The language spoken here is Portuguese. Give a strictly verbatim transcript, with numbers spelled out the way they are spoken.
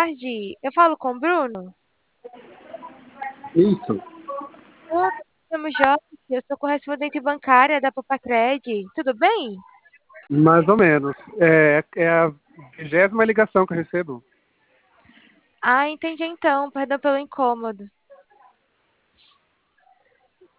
tarde. Eu falo com o Bruno? Isso, Oi, me chamo Jorge, eu sou correspondente bancária da Papacred. Tudo bem? mais ou menos. É, é a vigésima ligação que eu recebo. Ah, entendi então. Perdão pelo incômodo.